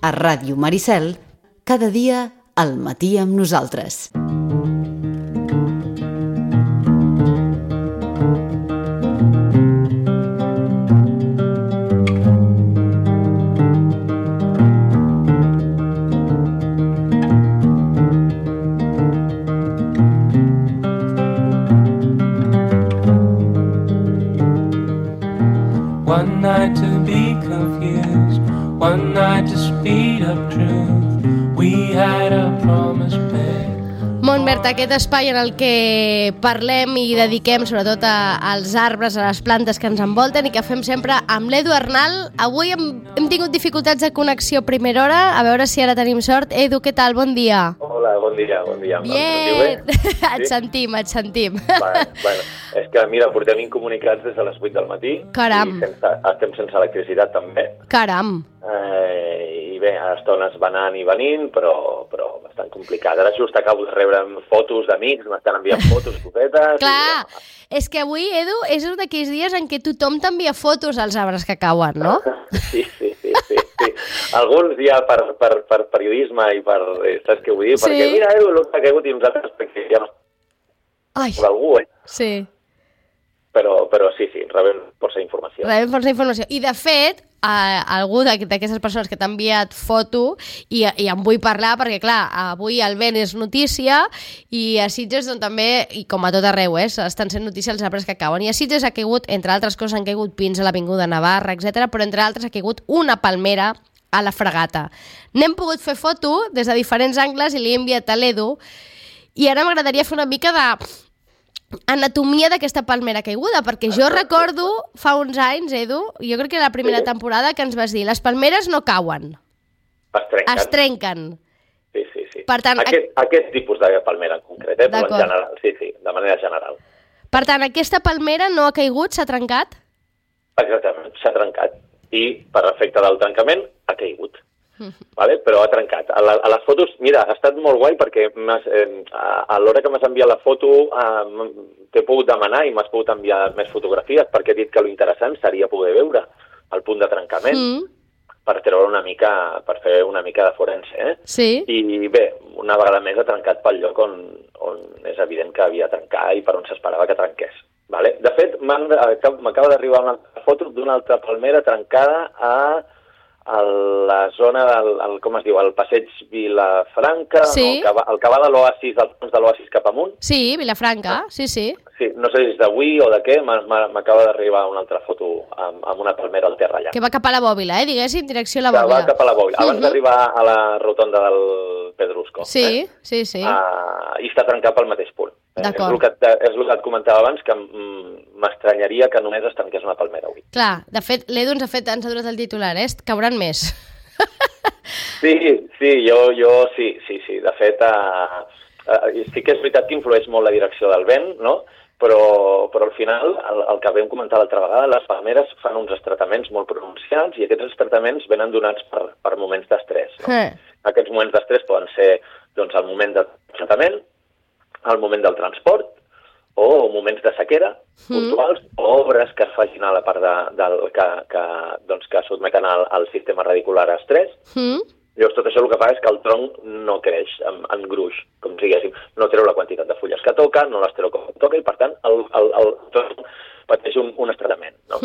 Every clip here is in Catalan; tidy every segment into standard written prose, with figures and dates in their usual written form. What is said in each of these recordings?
A Ràdio Maricel, cada dia al matí amb nosaltres. One night to be confused, one night to speed up truth. We had a promise made. Montbert, aquest espai en el que parlem i dediquem sobretot als arbres, a les plantes que ens envolten i que fem sempre amb l'Edu Arnal. Avui hem tingut dificultats de connexió a primera hora, a veure si ara tenim sort. Edu, què tal? Bon dia. Hola, bon dia. Bien, et sentim. Bueno, és que, mira, portem incomunicats des de les 8 del matí. Caram. I estem sense electricitat, també. Caram. I bé, a estones va anant i venint, però bastant complicat. Ara just acabo de rebre fotos d'amics, m'estan enviant fotos, cosetes... Clar, és que avui, Edu, és un d'aquells dies en què tothom t'envia fotos als arbres que cauen, no? Sí. Alguns ja per periodisme i per... Saps què vull dir? Sí. Perquè mira, Edu, l'últim que ha caigut i uns altres perquè ja no... Ai. D'algú, Sí. Però sí, rebem força informació. I, de fet, algú d'aquestes persones que t'ha enviat foto i em vull parlar perquè, clar, avui el vent és notícia i a Sitges doncs, també, i com a tot arreu, estan sent notícies els arbres que cauen. I a Sitges ha caigut, entre altres coses, han caigut pins a l'Avinguda Navarra, etc. Però entre altres ha caigut una palmera a la Fragata. N'hem pogut fer foto des de diferents angles i li he enviat a l'Edu i ara m'agradaria fer una mica de anatomia d'aquesta palmera caiguda, perquè jo recordo fa uns anys, Edu, jo crec que era la primera temporada que ens vas dir les palmeres no cauen. Es trenquen. Sí. Per tant, aquest tipus de palmera en concret, però en general, sí, de manera general. Per tant, aquesta palmera no ha caigut, s'ha trencat? Exactament, s'ha trencat. I per efecte del trencament ha caigut. Vale? Però ha trencat. A les fotos, mira, ha estat molt guai perquè a l'hora que m'has enviat la foto t'he pogut demanar i m'has pogut enviar més fotografies perquè he dit que l'interessant seria poder veure el punt de trencament per treure per fer una mica de forense. Sí. I bé, una vegada més ha trencat pel lloc on és evident que havia de trencar i per on s'esperava que trenqués. Vale? De fet, m'acaba d'arribar una foto d'una altra palmera trencada a la zona del, com es diu, el passeig Vilafranca, sí. El que va de l'Oasis, del fons de l'Oasis cap amunt. Sí, Vilafranca, sí. Sí, no sé si és d'avui o de què, m'acaba d'arribar una altra foto amb una palmera al terra allà. Que va cap a la Bòbila, diguéssim, direcció a la Bòbila. Que va cap a la Bòbila, abans d'arribar a la rotonda del Pedrusco. Sí. I està trencat pel mateix punt. D'acord. És el que et comentava abans, que m'estranyaria que només es trenqués una palmera avui. Clar, de fet, l'Edu ens ha donat el titular, cauran més. Sí, jo sí. De fet, sí que és veritat que influeix molt la direcció del vent, no? Però al final, el que vam comentar l'altra vegada, les palmeres fan uns estretaments molt pronunciats i aquests estretaments venen donats per moments d'estrès. No? Aquests moments d'estrès poden ser doncs, el moment del estretament, el moment del transport, o moments de sequera puntuals, o obres que es facin a la part que sotmeten al sistema radicular a estrès. Llavors, tot això el que fa és que el tronc no creix en gruix, com diguéssim. No treu la quantitat de fulles que toca, no les treu com toca, i per tant el tronc pateix un estretament. No?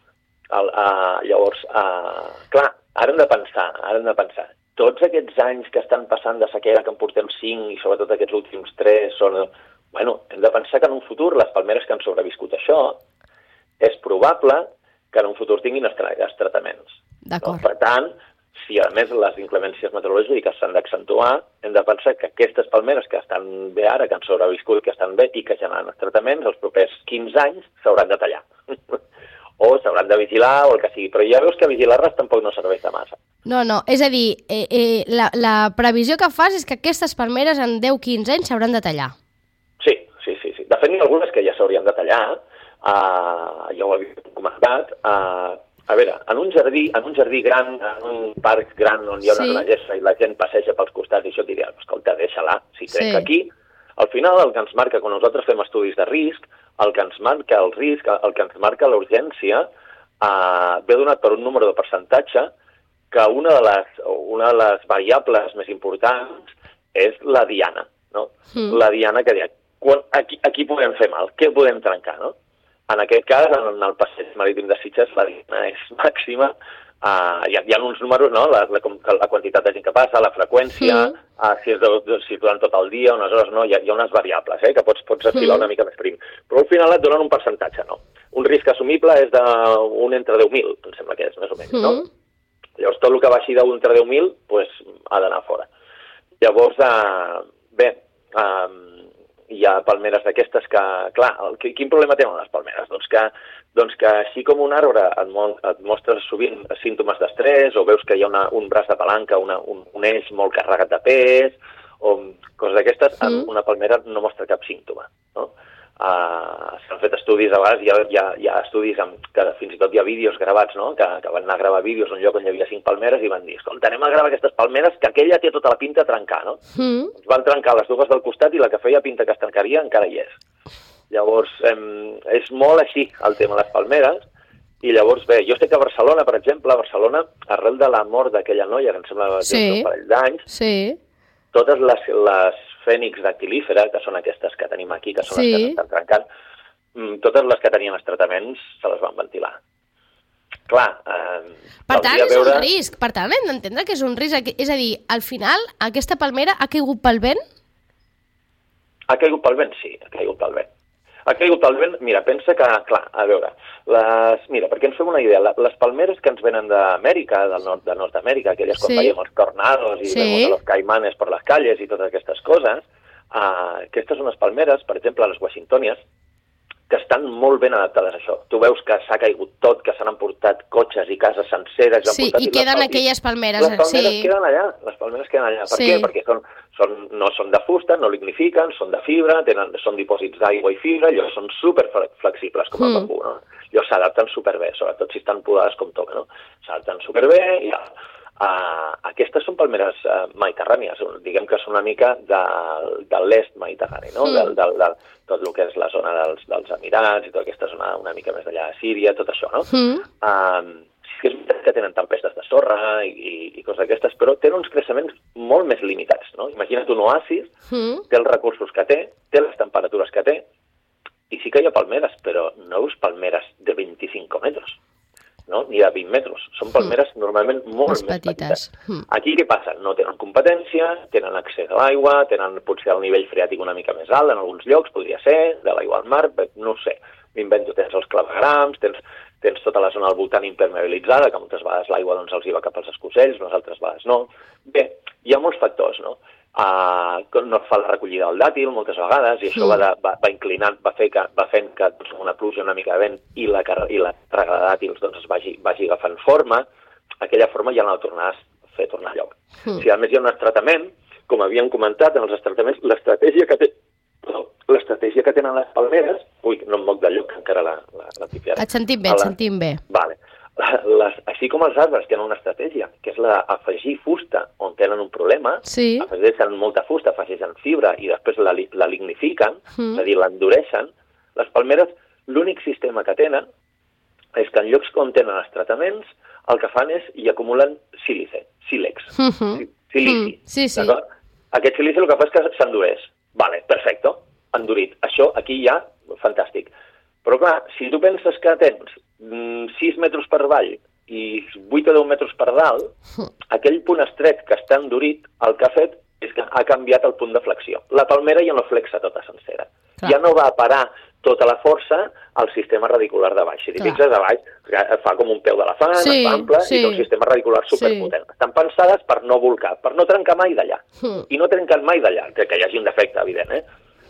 Llavors, clar, ara hem de pensar. Tots aquests anys que estan passant de sequera, que en portem 5, i sobretot aquests últims 3, hem de pensar que en un futur les palmeres que han sobreviscut això, és probable que en un futur tinguin estretaments. D'acord. No? Per tant, si a més les inclemències meteorològiques s'han d'accentuar, hem de pensar que aquestes palmeres que estan bé ara, que han sobreviscut, que estan bé i que generen estretaments, els propers 15 anys s'hauran de tallar. O s'hauran de vigilar o el que sigui. Però ja veus que vigilar-les tampoc no serveix de massa. No, és a dir, la previsió que fas és que aquestes palmeres en 10-15 anys s'hauran de tallar. Sí. De fet, n'hi ha algunes que ja s'haurien de tallar, ja ho havia comentat. A veure, en un jardí gran, en un parc gran on hi ha una gessa i la gent passeja pels costats i això diria, escolta, deixa-la, si trenca aquí. Al final, el que ens marca, quan nosaltres fem estudis de risc, el que ens marca el risc, el que ens marca la urgència, ve donat per un número de percentatge que una de les variables més importants és la diana, no? La diana que deia, aquí podem fer mal, què podem trencar, no? En aquest cas, en el passeig marítim de Sitges, la diana és màxima. Hi ha uns números, no? La quantitat de gent que passa, la freqüència, si durant tot el dia, unes hores, no? Hi ha unes variables, que pots afilar una mica més prim. Però al final et donen un percentatge, no? Un risc assumible és d'un entre 10.000, em sembla que és, més o menys, no? Llavors, tot el que baixi d'un entre 10.000, doncs, ha d'anar fora. Llavors, hi ha palmeres d'aquestes que, clar, quin problema tenen les palmeres? Doncs que així com un arbre et mostra sovint símptomes d'estrès, o veus que hi ha un braç de palanca, un eix molt carregat de pes, o coses d'aquestes, una palmera no mostra cap símptoma, no? S'han fet estudis, a vegades hi ha estudis que fins i tot hi ha vídeos gravats, no? Que van anar a gravar vídeos en un lloc on hi havia 5 palmeres i van dir, escolta, anem a gravar aquestes palmeres que aquella té tota la pinta a trencar, no? Van trencar les dues del costat i la que feia pinta que es trencaria encara hi és. Llavors, és molt així el tema de les palmeres, i llavors, bé, jo sé que a Barcelona, per exemple, arrel de la mort d'aquella noia, que em sembla que un parell d'anys, totes les fènix dactilífera, que són aquestes que tenim aquí, que són les que s'estan trencant, totes les que tenien els tractaments se les van ventilar. Clar, per tant, és un risc. Per tant, hem d'entendre que és un risc. És a dir, al final, aquesta palmera ha caigut pel vent? Ha caigut pel vent, sí, ha caigut pel vent. Ha caigut pel vent, mira, pensa que, clar, a veure, perquè ens fem una idea, les palmeres que ens venen d'Amèrica, de Nord-Amèrica, aquelles quan veiem els tornados i vemos los caimanes per les calles i totes aquestes coses, aquestes són unes palmeres, per exemple, les washingtonies, que estan molt ben adaptades a això. Tu veus que s'ha caigut tot, que s'han emportat cotxes i cases senceres. Sí, i queden aquelles palmeres. Les palmeres queden allà. Per què? Perquè no són de fusta, no lignifiquen, són de fibra, són dipòsits d'aigua i fibra, llavors són superflexibles com el bambú, no? Llavors s'adapten superbé, sobretot si estan podades com toca, no? S'adapten superbé i aquestes són palmeres mediterrànies, diguem que són una mica de l'est mediterrani, no? De tot el que és la zona dels Emirats i tota aquesta zona una mica més d'allà de Síria, tot això, no? Sí que és veritat que tenen tempestes de sorra i coses d'aquestes, però tenen uns creixements molt més limitats, no? Imagina't un oasis, té els recursos que té les temperatures que té, i sí que hi ha palmeres, però no veus palmeres de 25 metres. No? Ni de 20 metres. Són palmeres normalment molt més petites. Aquí què passa? No tenen competència, tenen accés a l'aigua, tenen potser el nivell freàtic una mica més alt en alguns llocs, podria ser, de l'aigua al mar, no ho sé. M'invento, tens els clavegrams, tens tota la zona al voltant impermeabilitzada, que moltes vegades l'aigua doncs, els hi va cap als escocells, unes altres vegades no. Bé, hi ha molts factors, no? No es fa la recollida del dàtil moltes vegades i això va inclinant, va fent que doncs, una pluja, una mica de vent i la càrrega de dàtils doncs, es vagi agafant forma, aquella forma ja no la tornaràs a fer tornar a lloc. Si a més hi ha un estretament, com havíem comentat en els estretaments, l'estratègia que tenen les palmeres, no em moc de lloc, encara la tipiaré. Et sentim bé. Vale. Així com els arbres tenen una estratègia, que és afegir fusta on tenen un problema, afegeixen molta fusta, afegeixen fibra i després la lignifiquen, és a dir, l'endureixen, les palmeres, l'únic sistema que tenen és que en llocs on tenen els tractaments, el que fan és hi acumulen sílex. Silici. Aquest silici el que fa és que s'endureix. Vale, perfecte, endurit. Això aquí ja, fantàstic. Però clar, si tu penses que tens 6 metres per avall i 8 o 10 metres per dalt, aquell punt estret que està endurit, el que ha fet és que ha canviat el punt de flexió. La palmera ja no flexa tota sencera. Ja no va a parar tota la força al sistema radicular de baix. Si t'hi fixes, de baix fa com un peu d'elefant, es fa ample, i té un sistema radicular superpotent. Estan pensades per no volcar, per no trencar mai d'allà. I no trenquen mai d'allà, que hi hagi un defecte, evident,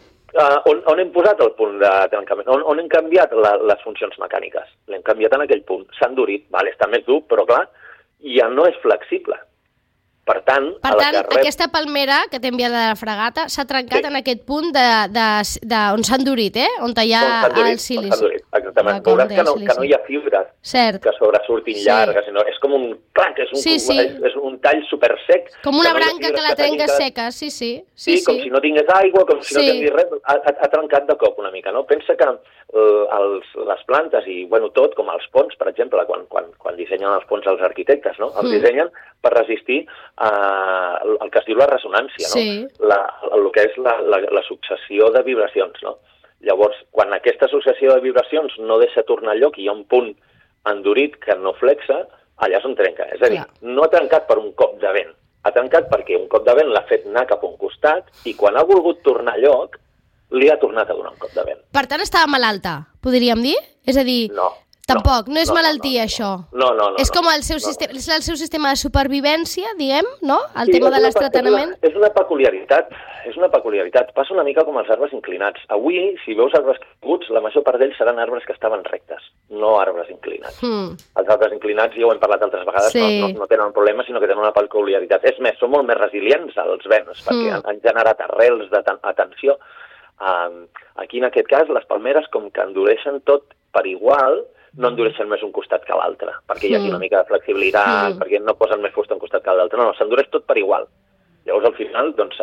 On hem posat el punt de trencament? On hem canviat les funcions mecàniques? L'hem canviat en aquell punt. S'ha endurit, està més dur, però clar, ja no és flexible. Per tant, aquesta palmera que t'he enviat de la fragata s'ha trencat en aquest punt on s'ha endurit, on hi ha el silici. Exactament. Veuràs que no hi ha fibres que sobresurtin llargues, sinó és com un clac, és un tall super sec. Com una branca que la trenques seca, sí. Sí, com si no tingués aigua, com si no tingués res, ha trencat de cop una mica, no? Pensa que les plantes i, tot, com els ponts, per exemple, quan dissenyen els ponts els arquitectes, no? Els dissenyen per resistir el que es diu la ressonància, no? Sí. El que és la successió de vibracions, no? Llavors, quan aquesta successió de vibracions no deixa tornar al lloc i hi ha un punt endurit que no flexa, allà és on trenca. És a dir, no ha trencat per un cop de vent, ha trencat perquè un cop de vent l'ha fet anar cap a un costat i quan ha volgut tornar a lloc, li ha tornat a donar un cop de vent. Per tant, estava malalta, podríem dir? És a dir... No. Tampoc, no és malaltia, això. No. És com el seu sistema de supervivència, diguem, no? El tema de l'estretanament. És una peculiaritat. Passa una mica com els arbres inclinats. Avui, si veus arbres caiguts, la major part d'ells seran arbres que estaven rectes, no arbres inclinats. Els arbres inclinats, ja ho hem parlat altres vegades, no tenen un problema, sinó que tenen una peculiaritat. És més, són molt més resilients als vents, perquè han generat arrels de tensió. Aquí, en aquest cas, les palmeres, com que endureixen tot per igual, no endureixen més un costat que l'altre, perquè hi ha una mica de flexibilitat, perquè no posen més fusta un costat que l'altre. No, s'endureix tot per igual. Llavors, al final, doncs,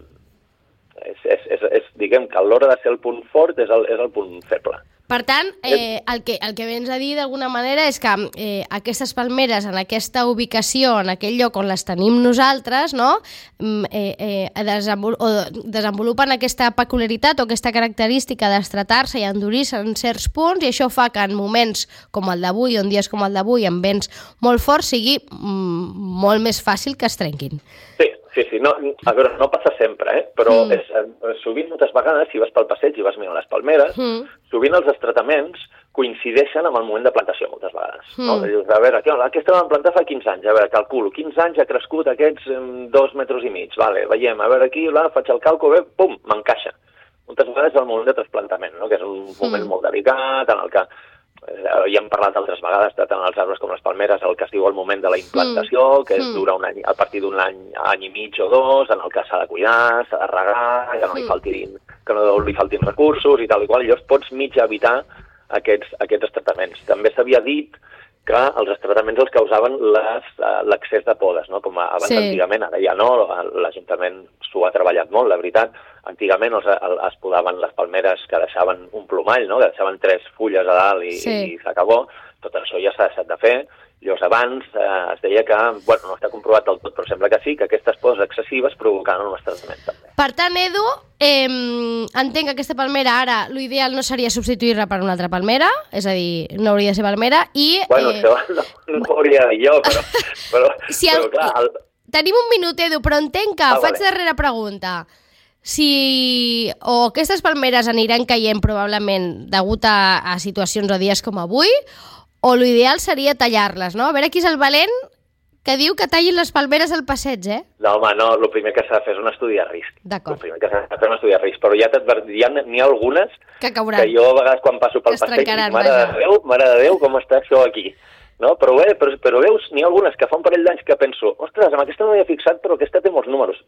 diguem que a l'hora de ser el punt fort és el punt feble. Per tant, el que vens a dir d'alguna manera és que aquestes palmeres en aquesta ubicació, en aquell lloc on les tenim nosaltres, no? Desenvolupen aquesta peculiaritat o aquesta característica d'estretar-se i endurir-se en certs punts i això fa que en moments com el d'avui, en dies com el d'avui, amb vents molt forts, sigui molt més fàcil que es trenquin. Sí. No, a veure, no passa sempre, però sovint, moltes vegades, si vas pel passeig i vas mirant les palmeres, sovint els estretaments coincideixen amb el moment de plantació, moltes vegades. No? Dius, a veure, aquesta la van plantar fa 15 anys, a veure, calculo, 15 anys ha crescut aquests 2,5 metres, vale, veiem, a veure aquí, faig el càlcul, pum, m'encaixa. Moltes vegades és el moment de trasplantament, no? Que és un moment molt delicat, en el que ja hem parlat altres vegades de tant els arbres com les palmeres, el que es diu el moment de la implantació, que dura un any, a partir d'un any i mig o dos, en el que s'ha de cuidar, s'ha de regar, que no li faltin recursos i tal i qual, i llavors pots mig evitar aquests estretaments. També s'havia dit que els estretaments els causaven l'excés de podes, no? Com abans antigament, ara ja no, l'Ajuntament s'ho ha treballat molt, la veritat. Antigament es podaven les palmeres que deixaven un plomall, no? Que deixaven 3 fulles a dalt i s'acabó. Tot això ja s'ha deixat de fer. Llavors abans es deia que, no està comprovat del tot, però sembla que sí, que aquestes podes excessives provocaven un estretament també. Per tant, Edu, entenc que aquesta palmera ara, l'ideal no seria substituir-la per una altra palmera, és a dir, no hauria de ser palmera, i... Això no ho hauria de dir jo, però clar... Tenim un minut, Edu, però entenc que faig darrera pregunta. O aquestes palmeres aniran caient probablement degut a situacions o dies com avui, o l'ideal seria tallar-les, no? A veure qui és el valent que diu que tallin les palmeres al passeig, No, home, no, el primer que s'ha de fer és un estudi de risc. D'acord. El primer que s'ha de fer és un estudi de risc, però ja n'hi ha algunes que cauran. Que jo a vegades quan passo pel passeig dic, mare de Déu, com està això aquí? No? Però veus, n'hi ha algunes que fa un parell d'anys que penso, ostres, amb aquesta no m'havia fixat, però aquesta té molts números.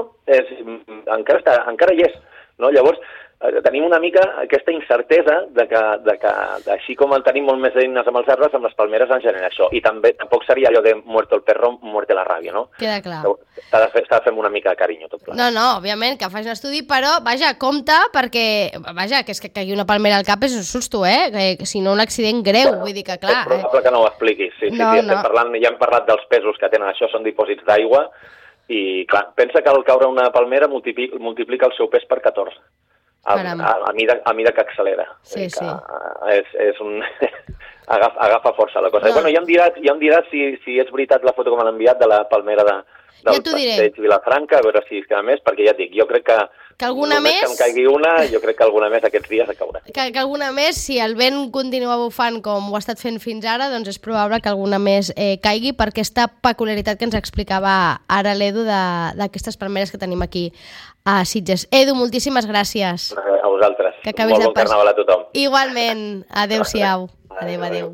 Encara hi és. No? Llavors, tenim una mica aquesta incertesa de que així com tenim molt més eines amb els arbres, amb les palmeres en genera això. I tampoc seria allò de muerto el perro, muerte la ràbia, no? Queda clar. S'ha de fer una mica de carinyo tot plegat. No, òbviament, que faci un estudi, però, compte, perquè, que és que caigui una palmera al cap és un susto, que si no un accident greu, vull dir que clar... És probable que no ho expliquis, ja hem parlat dels pesos que tenen, això són dipòsits d'aigua, i clar, pensa que al caure una palmera multiplica el seu pes per 14. A mida que accelera. Sí. És un... agafa força la cosa. Ja em diràs si és veritat la foto que m'han enviat de la palmera del passeig Vilafranca, a veure si es queda més, perquè ja et dic, jo crec que alguna més... que em caigui una, jo crec que alguna més aquests dies caurà. Que alguna més, si el vent continua bufant com ho ha estat fent fins ara, doncs és probable que alguna més caigui per aquesta peculiaritat que ens explicava ara l'Edu d'aquestes palmeres que tenim aquí a Sitges. Edu, moltíssimes gràcies. A vosaltres. Que acabis Molt bon carnaval a tothom. Igualment. Adéu-siau. Adéu.